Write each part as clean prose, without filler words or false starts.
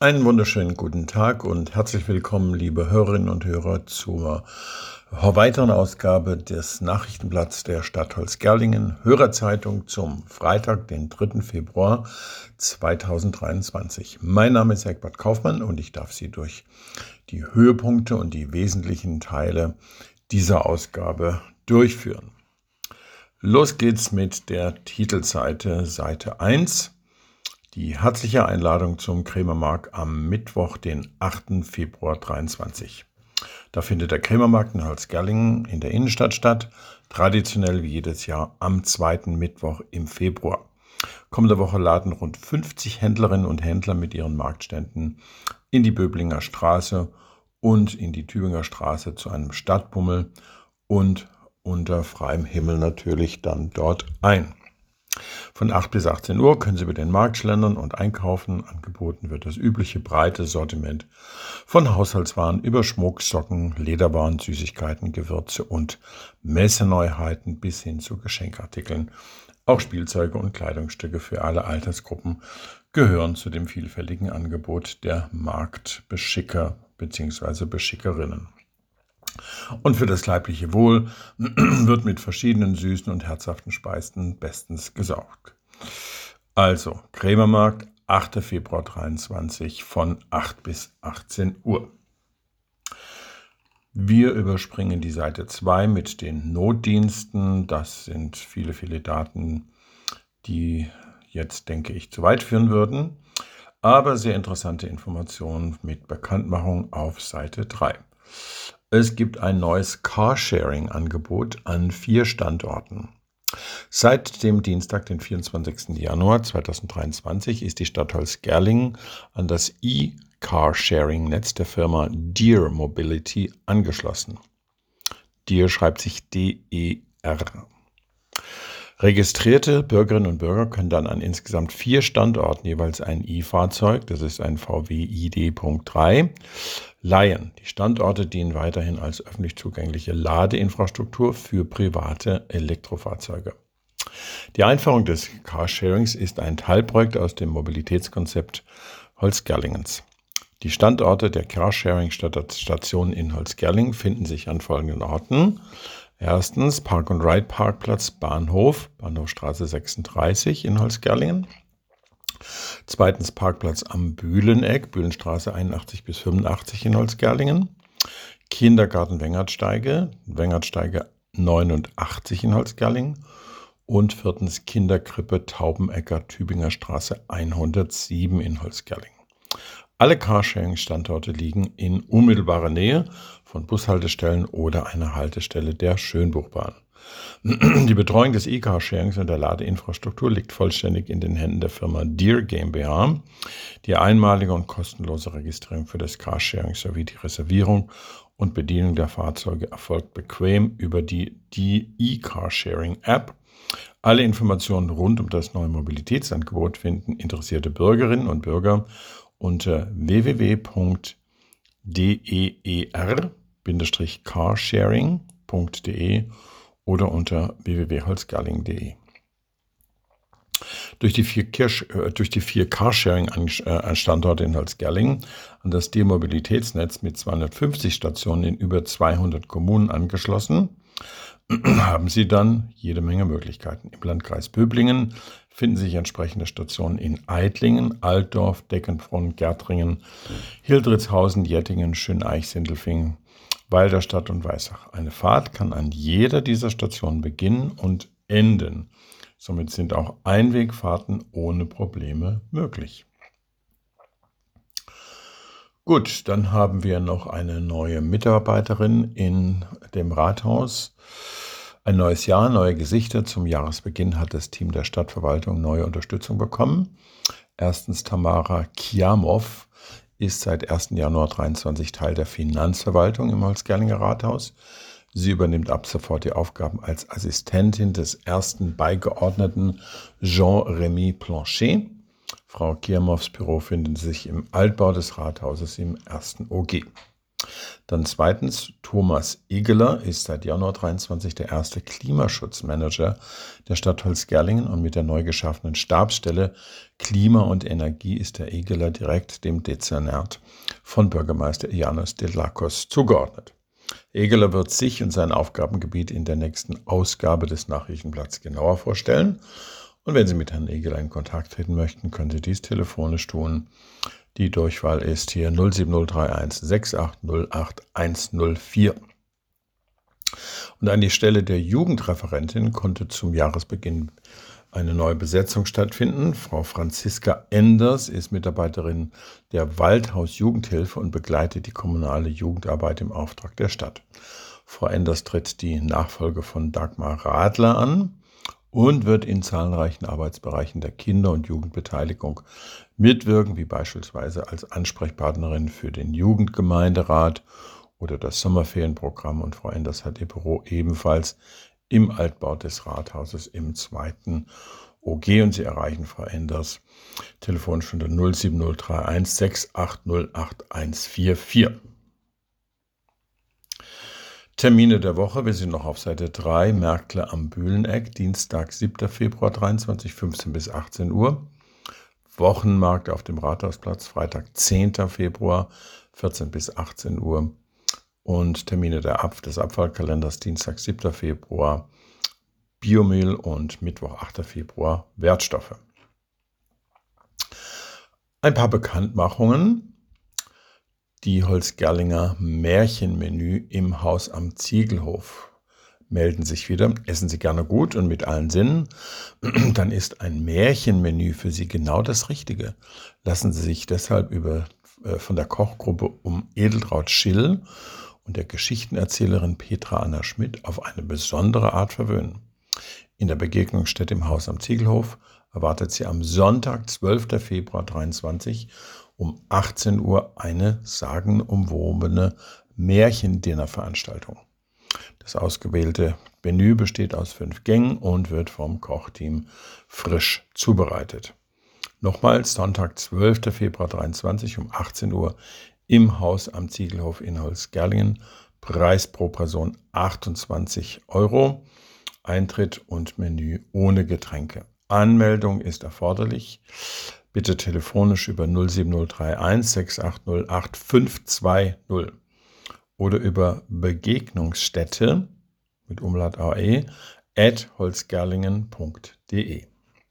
Einen wunderschönen guten Tag und herzlich willkommen, liebe Hörerinnen und Hörer, zur weiteren Ausgabe des Nachrichtenblatts der Stadt Holzgerlingen, Hörerzeitung zum Freitag, den 3. Februar 2023. Mein Name ist Egbert Kaufmann und ich darf Sie durch die Höhepunkte und die wesentlichen Teile dieser Ausgabe durchführen. Los geht's mit der Titelseite, Seite 1. Die herzliche Einladung zum Krämermarkt am Mittwoch, den 8. Februar 2023. Da findet der Krämermarkt in Holzgerlingen in der Innenstadt statt, traditionell wie jedes Jahr am 2. Mittwoch im Februar. Kommende Woche laden rund 50 Händlerinnen und Händler mit ihren Marktständen in die Böblinger Straße und in die Tübinger Straße zu einem Stadtbummel und unter freiem Himmel natürlich dann dort ein. Von 8 bis 18 Uhr können Sie über den Markt schlendern und einkaufen. Angeboten wird das übliche breite Sortiment von Haushaltswaren über Schmuck, Socken, Lederwaren, Süßigkeiten, Gewürze und Messeneuheiten bis hin zu Geschenkartikeln. Auch Spielzeuge und Kleidungsstücke für alle Altersgruppen gehören zu dem vielfältigen Angebot der Marktbeschicker bzw. Beschickerinnen. Und für das leibliche Wohl wird mit verschiedenen süßen und herzhaften Speisen bestens gesorgt. Also, Krämermarkt, 8. Februar 2023 von 8 bis 18 Uhr. Wir überspringen die Seite 2 mit den Notdiensten. Das sind viele, viele Daten, die jetzt, denke ich, zu weit führen würden. Aber sehr interessante Informationen mit Bekanntmachung auf Seite 3. Es gibt ein neues Carsharing-Angebot an 4 Standorten. Seit dem Dienstag, den 24. Januar 2023, ist die Stadt Holzgerlingen an das E-Carsharing-Netz der Firma Deer Mobility angeschlossen. Deer schreibt sich D-E-R. Registrierte Bürgerinnen und Bürger können dann an insgesamt 4 Standorten jeweils ein E-Fahrzeug, das ist ein VW ID.3, leihen. Die Standorte dienen weiterhin als öffentlich zugängliche Ladeinfrastruktur für private Elektrofahrzeuge. Die Einführung des Carsharings ist ein Teilprojekt aus dem Mobilitätskonzept Holzgerlingens. Die Standorte der Carsharing-Stationen in Holzgerlingen finden sich an folgenden Orten. Erstens Park-and-Ride-Parkplatz Bahnhof, Bahnhofstraße 36 in Holzgerlingen. Zweitens Parkplatz am Bühleneck, Bühlenstraße 81 bis 85 in Holzgerlingen. Kindergarten Wengertsteige, Wengertsteige 89 in Holzgerlingen. Und viertens Kinderkrippe Taubenecker, Tübinger Straße 107 in Holzgerlingen. Alle Carsharing-Standorte liegen in unmittelbarer Nähe von Bushaltestellen oder einer Haltestelle der Schönbuchbahn. Die Betreuung des E-Carsharings und der Ladeinfrastruktur liegt vollständig in den Händen der Firma Deer GmbH. Die einmalige und kostenlose Registrierung für das Carsharing sowie die Reservierung und Bedienung der Fahrzeuge erfolgt bequem über die E-Carsharing-App. Alle Informationen rund um das neue Mobilitätsangebot finden interessierte Bürgerinnen und Bürger unter www.der-carsharing.de oder unter www.holzgerlingen.de. Durch die 4 Carsharing-Standorte in Holzgerlingen an das Demobilitätsnetz mit 250 Stationen in über 200 Kommunen angeschlossen, haben Sie dann jede Menge Möglichkeiten. Im Landkreis Böblingen finden sich entsprechende Stationen in Eidlingen, Altdorf, Deckenfronn, Gärtringen, Hildritzhausen, Jettingen, Schöneich, Sindelfingen, Walderstadt und Weissach. Eine Fahrt kann an jeder dieser Stationen beginnen und enden. Somit sind auch Einwegfahrten ohne Probleme möglich. Gut, dann haben wir noch eine neue Mitarbeiterin in dem Rathaus. Ein neues Jahr, neue Gesichter. Zum Jahresbeginn hat das Team der Stadtverwaltung neue Unterstützung bekommen. Erstens Tamara Kiamov ist seit 1. Januar 2023 Teil der Finanzverwaltung im Holzgerlinger Rathaus. Sie übernimmt ab sofort die Aufgaben als Assistentin des ersten Beigeordneten Jean-Rémy Planchet. Frau Kiamovs Büro findet sich im Altbau des Rathauses im 1. OG. Dann zweitens, Thomas Egeler ist seit Januar 23 der erste Klimaschutzmanager der Stadt Holzgerlingen und mit der neu geschaffenen Stabsstelle Klima und Energie ist der Egeler direkt dem Dezernat von Bürgermeister Janos Delakos zugeordnet. Egeler wird sich und sein Aufgabengebiet in der nächsten Ausgabe des Nachrichtenblatts genauer vorstellen. Und wenn Sie mit Herrn Egeler in Kontakt treten möchten, können Sie dies telefonisch tun. Die Durchwahl ist hier 07031 6808 104. Und an die Stelle der Jugendreferentin konnte zum Jahresbeginn eine neue Besetzung stattfinden. Frau Franziska Enders ist Mitarbeiterin der Waldhaus Jugendhilfe und begleitet die kommunale Jugendarbeit im Auftrag der Stadt. Frau Enders tritt die Nachfolge von Dagmar Radler an und wird in zahlreichen Arbeitsbereichen der Kinder- und Jugendbeteiligung mitwirken, wie beispielsweise als Ansprechpartnerin für den Jugendgemeinderat oder das Sommerferienprogramm. Und Frau Enders hat ihr Büro ebenfalls im Altbau des Rathauses im 2. OG. Und Sie erreichen Frau Enders telefonisch unter 07031 6808 144. Termine der Woche, wir sind noch auf Seite 3, Märkle am Bühleneck, Dienstag, 7. Februar 23, 15 bis 18 Uhr. Wochenmarkt auf dem Rathausplatz, Freitag, 10. Februar, 14 bis 18 Uhr. Und Termine des Abfallkalenders, Dienstag, 7. Februar, Biomehl und Mittwoch, 8. Februar, Wertstoffe. Ein paar Bekanntmachungen. Die Holzgerlinger Märchenmenü im Haus am Ziegelhof melden sich wieder. Essen Sie gerne gut und mit allen Sinnen. Dann ist ein Märchenmenü für Sie genau das Richtige. Lassen Sie sich deshalb von der Kochgruppe um Edeltraud Schill und der Geschichtenerzählerin Petra Anna Schmidt auf eine besondere Art verwöhnen. In der Begegnungsstätte im Haus am Ziegelhof erwartet Sie am Sonntag, 12. Februar 23 um 18 Uhr eine sagenumwobene Märchendinnerveranstaltung. Das ausgewählte Menü besteht aus 5 Gängen und wird vom Kochteam frisch zubereitet. Nochmals Sonntag, 12. Februar 23 um 18 Uhr im Haus am Ziegelhof in Holzgerlingen. Preis pro Person 28 €. Eintritt und Menü ohne Getränke. Anmeldung ist erforderlich. Bitte telefonisch über 07031 6808 520 oder über Begegnungsstätte mit Umlaut AE @holzgerlingen.de.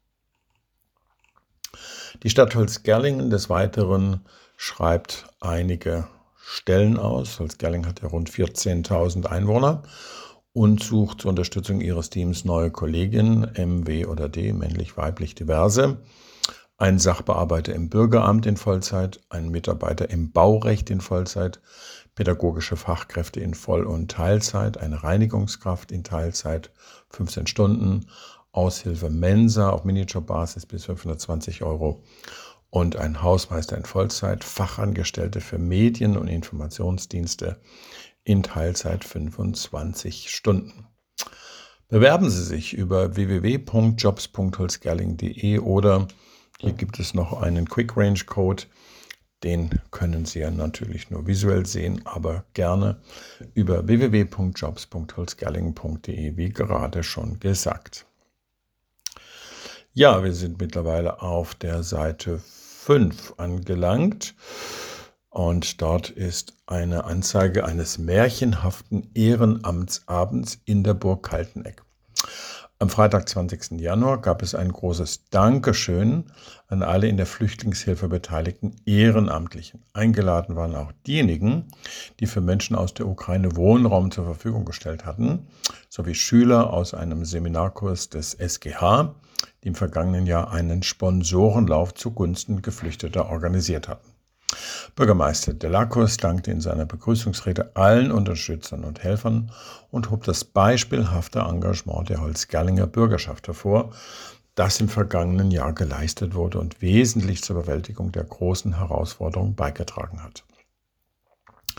Die Stadt Holzgerlingen des Weiteren schreibt einige Stellen aus. Holzgerlingen hat ja rund 14.000 Einwohner und sucht zur Unterstützung ihres Teams neue Kolleginnen, M, W oder D, männlich, weiblich, diverse. Ein Sachbearbeiter im Bürgeramt in Vollzeit, ein Mitarbeiter im Baurecht in Vollzeit, pädagogische Fachkräfte in Voll- und Teilzeit, eine Reinigungskraft in Teilzeit, 15 Stunden, Aushilfe Mensa auf Minijobbasis bis 520 € und ein Hausmeister in Vollzeit, Fachangestellte für Medien- und Informationsdienste in Teilzeit 25 Stunden. Bewerben Sie sich über www.jobs.holzgerlingen.de oder hier gibt es noch einen Quick-Range-Code. Den können Sie ja natürlich nur visuell sehen, aber gerne über www.jobs.holzgerlingen.de, wie gerade schon gesagt. Ja, wir sind mittlerweile auf der Seite 5 angelangt und dort ist eine Anzeige eines märchenhaften Ehrenamtsabends in der Burg Kalteneck. Am Freitag, 20. Januar, gab es ein großes Dankeschön an alle in der Flüchtlingshilfe beteiligten Ehrenamtlichen. Eingeladen waren auch diejenigen, die für Menschen aus der Ukraine Wohnraum zur Verfügung gestellt hatten, sowie Schüler aus einem Seminarkurs des SGH, die im vergangenen Jahr einen Sponsorenlauf zugunsten Geflüchteter organisiert hatten. Bürgermeister Delakos dankte in seiner Begrüßungsrede allen Unterstützern und Helfern und hob das beispielhafte Engagement der Holzgerlinger Bürgerschaft hervor, das im vergangenen Jahr geleistet wurde und wesentlich zur Bewältigung der großen Herausforderungen beigetragen hat.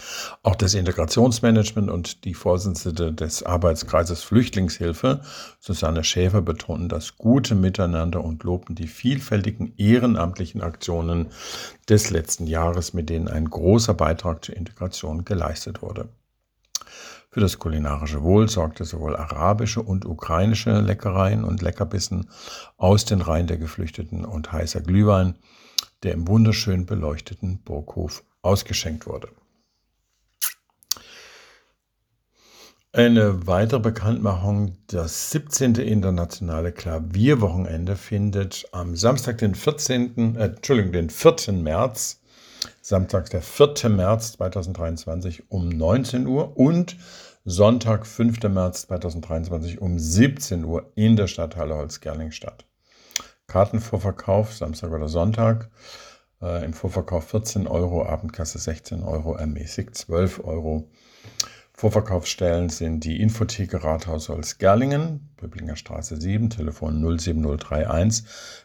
Auch das Integrationsmanagement und die Vorsitzende des Arbeitskreises Flüchtlingshilfe, Susanne Schäfer, betonen das gute Miteinander und loben die vielfältigen ehrenamtlichen Aktionen des letzten Jahres, mit denen ein großer Beitrag zur Integration geleistet wurde. Für das kulinarische Wohl sorgte sowohl arabische und ukrainische Leckereien und Leckerbissen aus den Reihen der Geflüchteten und heißer Glühwein, der im wunderschön beleuchteten Burghof ausgeschenkt wurde. Eine weitere Bekanntmachung: Das 17. Internationale Klavierwochenende findet am Samstag, den 4. März, Samstag, der 4. März 2023 um 19 Uhr und Sonntag, 5. März 2023 um 17 Uhr in der Stadthalle Holzgerling statt. Kartenvorverkauf Samstag oder Sonntag, im Vorverkauf 14 Euro, Abendkasse 16 Euro, ermäßigt 12 Euro. Vorverkaufsstellen sind die Infotheke Rathaus Holzgerlingen, Böblinger Straße 7, Telefon 07031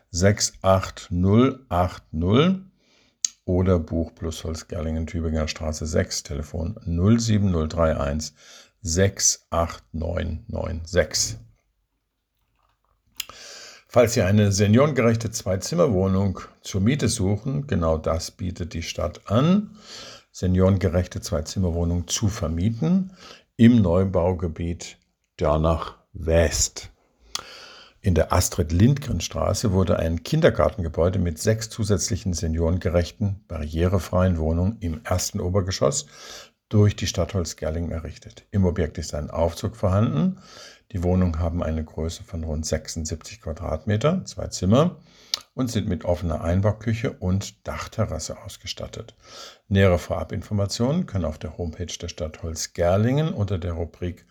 68080 oder Buch Plus Holzgerlingen, Tübinger Straße 6, Telefon 07031 68996. Falls Sie eine seniorengerechte Zwei-Zimmer-Wohnung zur Miete suchen, genau das bietet die Stadt an: seniorengerechte Zwei-Zimmer-Wohnung zu vermieten im Neubaugebiet Dörnach West. In der Astrid-Lindgren-Straße wurde ein Kindergartengebäude mit 6 zusätzlichen seniorengerechten, barrierefreien Wohnungen im ersten Obergeschoss durch die Stadt Holzgerlingen errichtet. Im Objekt ist ein Aufzug vorhanden. Die Wohnungen haben eine Größe von rund 76 Quadratmeter, 2 Zimmer, und sind mit offener Einbauküche und Dachterrasse ausgestattet. Nähere Vorabinformationen können auf der Homepage der Stadt Holzgerlingen unter der Rubrik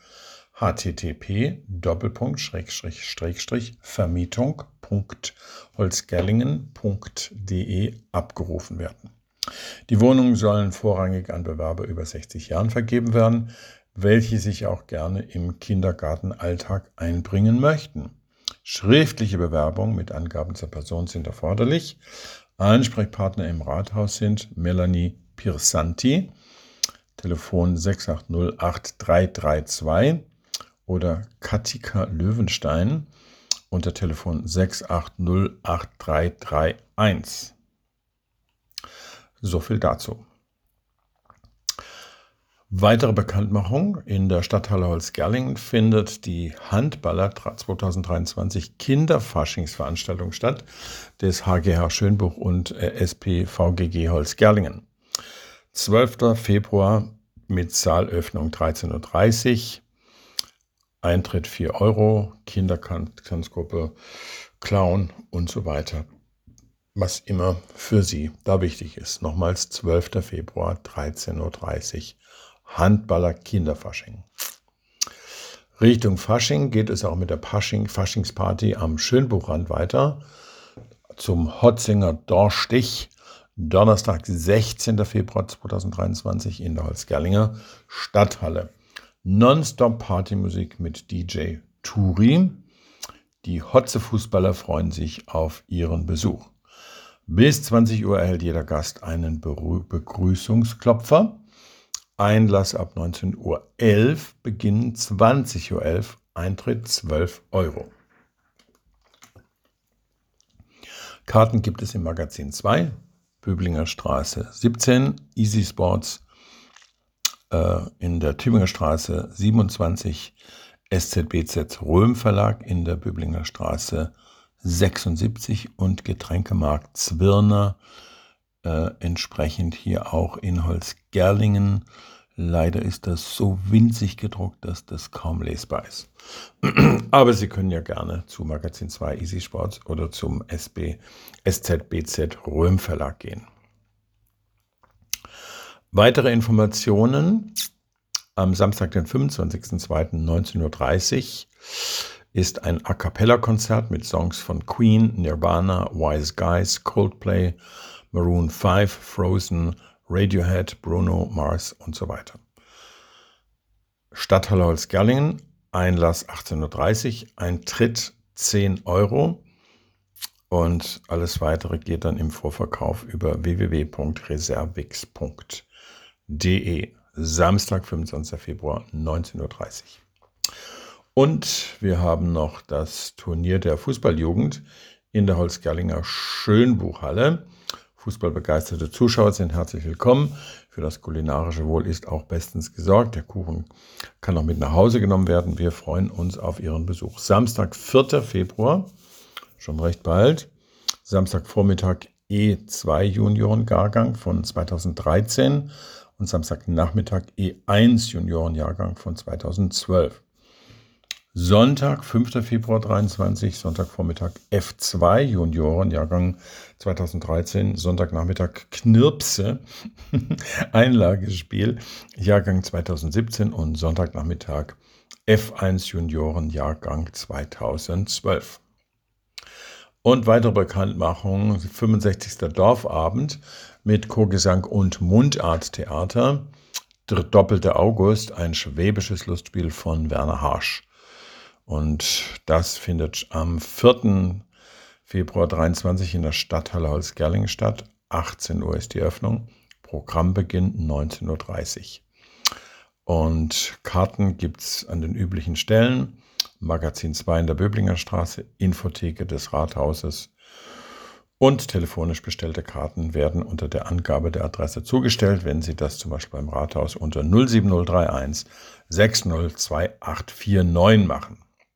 http://vermietung.holzgerlingen.de abgerufen werden. Die Wohnungen sollen vorrangig an Bewerber über 60 Jahren vergeben werden, welche sich auch gerne im Kindergartenalltag einbringen möchten. Schriftliche Bewerbungen mit Angaben zur Person sind erforderlich. Ansprechpartner im Rathaus sind Melanie Pirsanti, Telefon 6808332, oder Katika Löwenstein unter Telefon 6808331. So viel dazu. Weitere Bekanntmachung: In der Stadthalle Holzgerlingen findet die Handballer 2023 Kinderfaschingsveranstaltung statt des HGH Schönbuch und SPVGG Holzgerlingen. 12. Februar mit Saalöffnung 13:30 Uhr, Eintritt 4 Euro, Kindertanzgruppe, Clown und so weiter. Was immer für Sie da wichtig ist. Nochmals 12. Februar 13:30 Uhr, Handballer Kinderfasching. Richtung Fasching geht es auch mit der Faschingsparty am Schönbuchrand weiter zum Hotzinger Dorstich. Donnerstag, 16. Februar 2023 in der Holzgerlinger Stadthalle. Non-Stop-Partymusik mit DJ Turi. Die Hotze-Fußballer freuen sich auf ihren Besuch. Bis 20 Uhr erhält jeder Gast einen Begrüßungsklopfer. Einlass ab 19:11 Uhr, Beginn 20:11 Uhr, Eintritt 12 Euro. Karten gibt es im Magazin 2, Böblinger Straße 17, Easy Sports in der Tübinger Straße 27, SZBZ Röhm Verlag in der Böblinger Straße 76 und Getränkemarkt Zwirner entsprechend hier auch in Holzgerlingen. Leider ist das so winzig gedruckt, dass das kaum lesbar ist. Aber Sie können ja gerne zu Magazin 2 Easy Sports oder zum SZBZ Röhm Verlag gehen. Weitere Informationen: Am Samstag, den 25.02.19:30 Uhr ist ein A-Cappella-Konzert mit Songs von Queen, Nirvana, Wise Guys, Coldplay, Maroon 5, Frozen, Radiohead, Bruno Mars und so weiter. Stadthalle Holzgerlingen, Einlass 18:30 Uhr, Eintritt 10 Euro und alles weitere geht dann im Vorverkauf über www.reservix.de. Samstag, 25. Februar, 19:30 Uhr. Und wir haben noch das Turnier der Fußballjugend in der Holzgerlinger Schönbuchhalle. Fußballbegeisterte Zuschauer sind herzlich willkommen. Für das kulinarische Wohl ist auch bestens gesorgt. Der Kuchen kann auch mit nach Hause genommen werden. Wir freuen uns auf Ihren Besuch. Samstag, 4. Februar, schon recht bald. Samstagvormittag E2 Juniorenjahrgang von 2013 und Samstagnachmittag E1 Juniorenjahrgang von 2012. Sonntag, 5. Februar 23, Sonntagvormittag F2 Juniorenjahrgang 2013, Sonntagnachmittag Knirpse, Einlagespiel, Jahrgang 2017 und Sonntagnachmittag F1 Juniorenjahrgang 2012. Und weitere Bekanntmachung, 65. Dorfabend mit Chorgesang und Mundarttheater, Doppelte August, ein schwäbisches Lustspiel von Werner Harsch. Und das findet am 4. Februar 23 in der Stadthalle Holzgerlingen statt. 18 Uhr ist die Öffnung. Programmbeginn 19:30 Uhr. Und Karten gibt es an den üblichen Stellen. Magazin 2 in der Böblinger Straße, Infotheke des Rathauses. Und telefonisch bestellte Karten werden unter der Angabe der Adresse zugestellt, wenn Sie das zum Beispiel beim Rathaus unter 07031 602849 machen.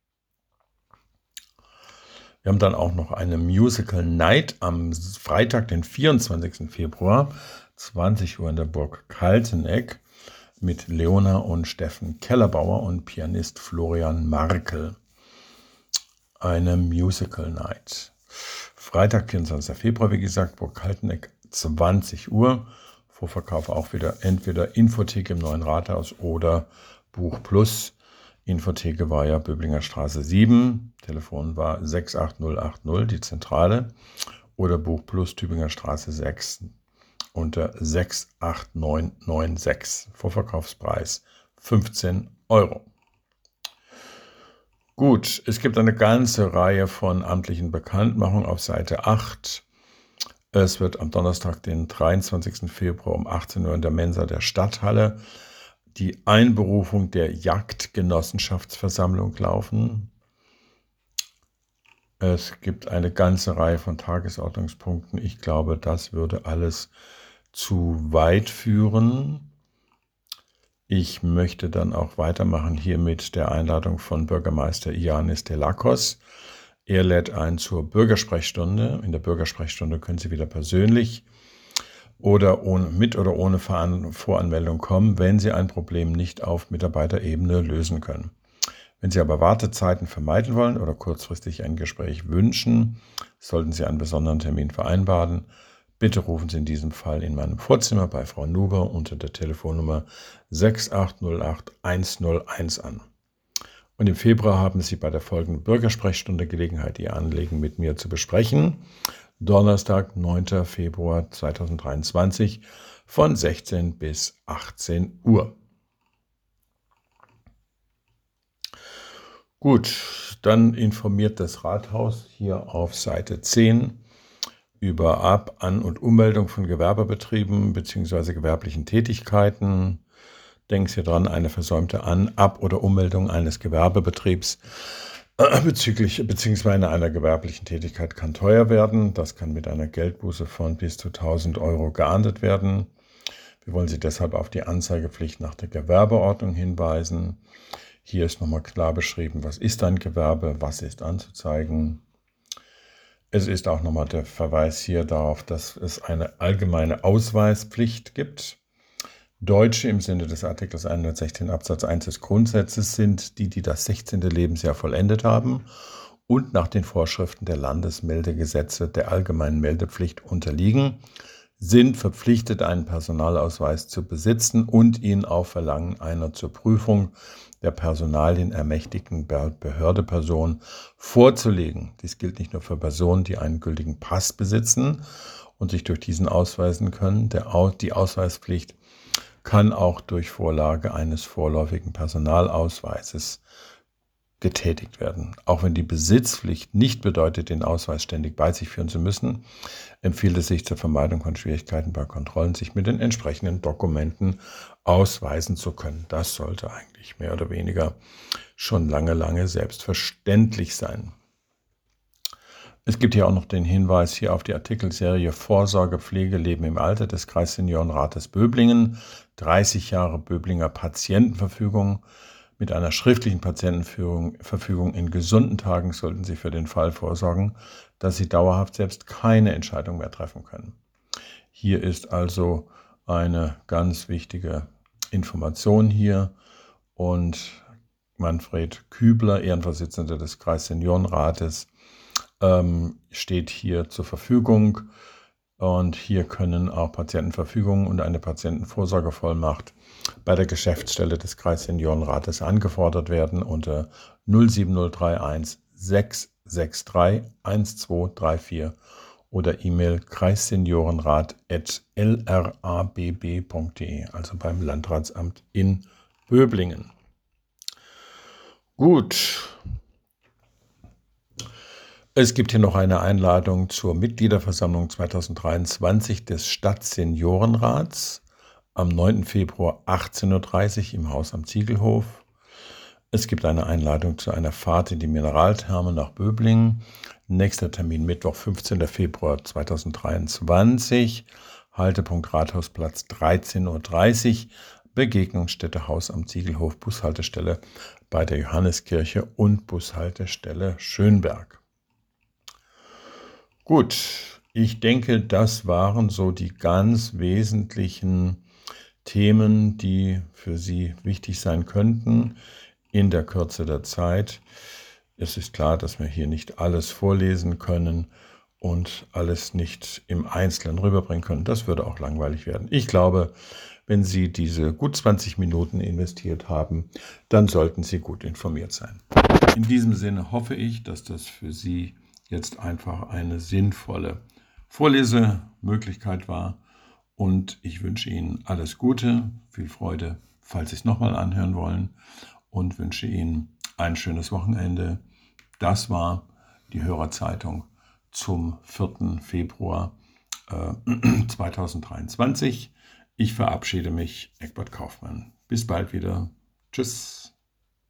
Wir haben dann auch noch eine Musical Night am Freitag, den 24. Februar, 20 Uhr in der Burg Kalteneck mit Leona und Steffen Kellerbauer und Pianist Florian Markel. Eine Musical Night. Freitag, 24. Februar, wie gesagt, Burg Kalteneck, 20 Uhr. Vorverkauf auch wieder entweder Infotheke im Neuen Rathaus oder Buch Plus. Infotheke war ja Böblinger Straße 7, Telefon war 68080, die Zentrale, oder Buch Plus Tübinger Straße 6 unter 68996. Vorverkaufspreis 15 Euro. Gut, es gibt eine ganze Reihe von amtlichen Bekanntmachungen auf Seite 8. Es wird am Donnerstag, den 23. Februar um 18 Uhr in der Mensa der Stadthalle die Einberufung der Jagdgenossenschaftsversammlung laufen. Es gibt eine ganze Reihe von Tagesordnungspunkten. Ich glaube, das würde alles zu weit führen. Ich möchte dann auch weitermachen hier mit der Einladung von Bürgermeister Ioannis Delakos. Er lädt ein zur Bürgersprechstunde. In der Bürgersprechstunde können Sie wieder persönlich oder mit oder ohne Voranmeldung kommen, wenn Sie ein Problem nicht auf Mitarbeiterebene lösen können. Wenn Sie aber Wartezeiten vermeiden wollen oder kurzfristig ein Gespräch wünschen, sollten Sie einen besonderen Termin vereinbaren. Bitte rufen Sie in diesem Fall in meinem Vorzimmer bei Frau Nuber unter der Telefonnummer 6808-101 an. Und im Februar haben Sie bei der folgenden Bürgersprechstunde Gelegenheit, Ihr Anliegen mit mir zu besprechen. Donnerstag, 9. Februar 2023 von 16 bis 18 Uhr. Gut, dann informiert das Rathaus hier auf Seite 10 über An- und Ummeldung von Gewerbebetrieben bzw. gewerblichen Tätigkeiten. Denken Sie dran, eine versäumte Ab- oder Ummeldung eines Gewerbebetriebs beziehungsweise einer gewerblichen Tätigkeit kann teuer werden. Das kann mit einer Geldbuße von bis zu 1.000 Euro geahndet werden. Wir wollen Sie deshalb auf die Anzeigepflicht nach der Gewerbeordnung hinweisen. Hier ist nochmal klar beschrieben, was ist ein Gewerbe, was ist anzuzeigen. Es ist auch nochmal der Verweis hier darauf, dass es eine allgemeine Ausweispflicht gibt. Deutsche im Sinne des Artikels 116 Absatz 1 des Grundgesetzes sind die das 16. Lebensjahr vollendet haben und nach den Vorschriften der Landesmeldegesetze der allgemeinen Meldepflicht unterliegen, sind verpflichtet, einen Personalausweis zu besitzen und ihn auf Verlangen einer zur Prüfung der Personalien ermächtigten Behördeperson vorzulegen. Dies gilt nicht nur für Personen, die einen gültigen Pass besitzen und sich durch diesen ausweisen können. Die Ausweispflicht kann auch durch Vorlage eines vorläufigen Personalausweises getätigt werden. Auch wenn die Besitzpflicht nicht bedeutet, den Ausweis ständig bei sich führen zu müssen, empfiehlt es sich zur Vermeidung von Schwierigkeiten bei Kontrollen, sich mit den entsprechenden Dokumenten ausweisen zu können. Das sollte eigentlich mehr oder weniger schon lange selbstverständlich sein. Es gibt hier auch noch den Hinweis hier auf die Artikelserie Vorsorge, Pflege, Leben im Alter des Kreisseniorenrates Böblingen, 30 Jahre Böblinger Patientenverfügung. Mit einer schriftlichen Patientenverfügung in gesunden Tagen sollten Sie für den Fall vorsorgen, dass Sie dauerhaft selbst keine Entscheidung mehr treffen können. Hier ist also eine ganz wichtige Information hier und Manfred Kübler, Ehrenvorsitzender des Kreisseniorenrates, steht hier zur Verfügung. Und hier können auch Patientenverfügungen und eine Patientenvorsorgevollmacht bei der Geschäftsstelle des Kreisseniorenrates angefordert werden unter 07031 663 1234 oder E-Mail kreisseniorenrat@lrabb.de, also beim Landratsamt in Böblingen. Gut. Es gibt hier noch eine Einladung zur Mitgliederversammlung 2023 des Stadtseniorenrats am 9. Februar 18.30 Uhr im Haus am Ziegelhof. Es gibt eine Einladung zu einer Fahrt in die Mineraltherme nach Böblingen. Nächster Termin Mittwoch, 15. Februar 2023, Haltepunkt Rathausplatz 13.30 Uhr, Begegnungsstätte Haus am Ziegelhof, Bushaltestelle bei der Johanneskirche und Bushaltestelle Schönberg. Gut, ich denke, das waren so die ganz wesentlichen Themen, die für Sie wichtig sein könnten in der Kürze der Zeit. Es ist klar, dass wir hier nicht alles vorlesen können und alles nicht im Einzelnen rüberbringen können. Das würde auch langweilig werden. Ich glaube, wenn Sie diese gut 20 Minuten investiert haben, dann sollten Sie gut informiert sein. In diesem Sinne hoffe ich, dass das für Sie jetzt einfach eine sinnvolle Vorlesemöglichkeit war und ich wünsche Ihnen alles Gute, viel Freude, falls Sie es nochmal anhören wollen und wünsche Ihnen ein schönes Wochenende. Das war die Hörerzeitung zum 4. Februar 2023. Ich verabschiede mich, Egbert Kaufmann. Bis bald wieder. Tschüss.